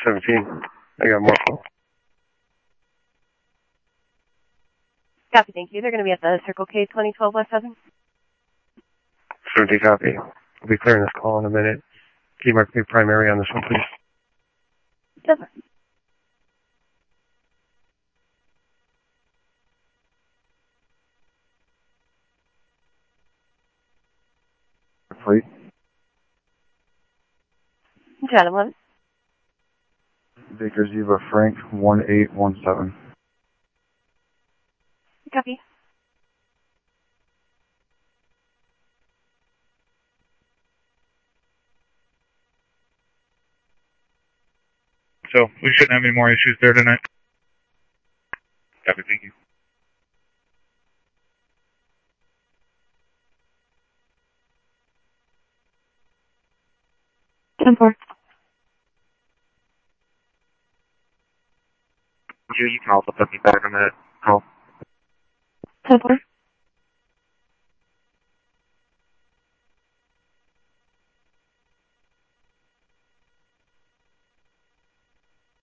17. I got more calls. Copy, thank you. They're going to be at the Circle K 2012 West 7. 17 copy. I'll be clearing this call in a minute. Can you mark me primary on this one, please? Yes, sir. Fleet. John 11. Baker Ziva Frank 1817. Copy. So we shouldn't have any more issues there tonight. Copy, thank you. Ten four. You can also put me back on that call. 10 4.